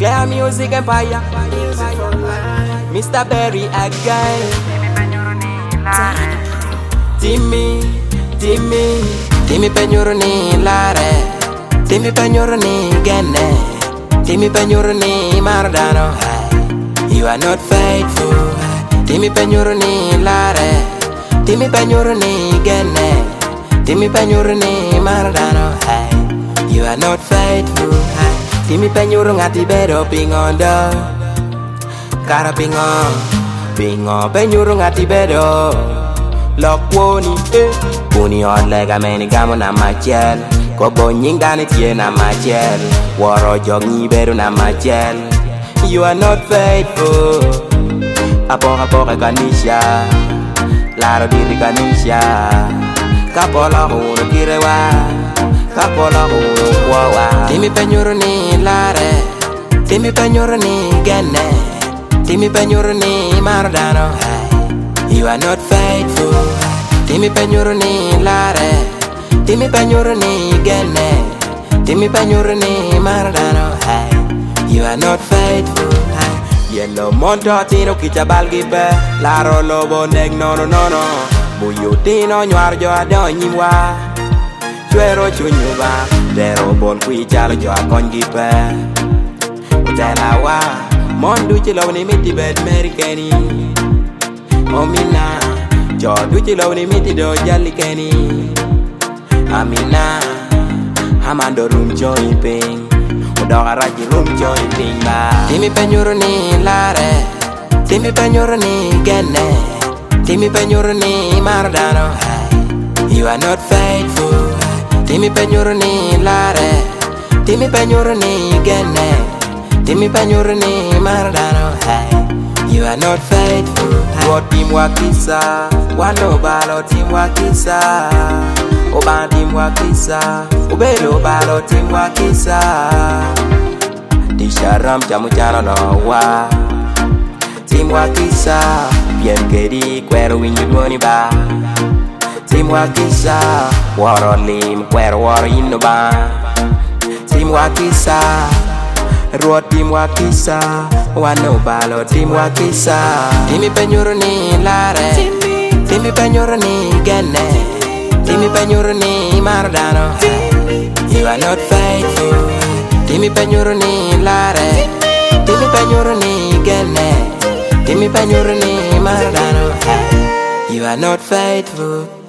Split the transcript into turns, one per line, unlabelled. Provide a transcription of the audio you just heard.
Clear Music Empire, Mr. Berry again. Timmy penyuru ni lare, Timmy penyuru ni gene, Timmy penyuru ni mardano. You are not faithful. Timmy penyuru ni lare, Timmy penyuru ni gene, Timmy penyuru ni mardano. You are not faithful. Timmy penyuru ngati bedo pingondo, kara pingo penyuru ngati bedo. Lokwoni Kuni odlega meni gamo na machel Kobo nyingani tie na machel Waro jogi beru na machel. You are not faithful. Apoka kanisha Laro diri kanisha Kapola hulu kirewa Kapola hulu wawa. Timmy penyuru ni lare, Timmy penyuru ni gene, Timmy penyuru ni mardano. You are not faithful. Timmy penyuru ni lare, Timmy penyuru ni gene, Timmy penyuru ni mardano. You are not faithful. Yellow monto tino kichabal gibe, laro lobo neg no. Buyutino nyar jo adonyimwa, chwero chunyuba, dero bon kui chalo jo akon gibe. Utelawa, mondu chilo ni miti bed merikeni. Omina, jo duchi lo ni miti do jali keni. Amina, hamando room join ping, udoga raji room join ping ba. Timmy penyuru ni lare, Timmy penyuru ni gene, Timmy penyuru ni mardano. You are not faithful. Timmy penyuru ni lare, Timmy penyuru ni gene, Timmy penyuru ni mardano. You are not faithful. What team wakisa, wano balo team wakisa, oban team wakisa, ubelo balo team wakisa. Tisharam chamuchano no wa team wakisa, bien kedi kwero winyu duoni ba. Team wakisa, waro lim kwero waro ino ba. Team wakisa, ruo team wakisa, wano balo team wakisa. Timmy penyuru ni lare, Timmy penyuru ni gene, Timmy penyuru ni mardano. You are not faithful. Timmy penyuru ni lare, Timmy penyuru ni gene, Timmy penyuru ni mardano. You are not faithful.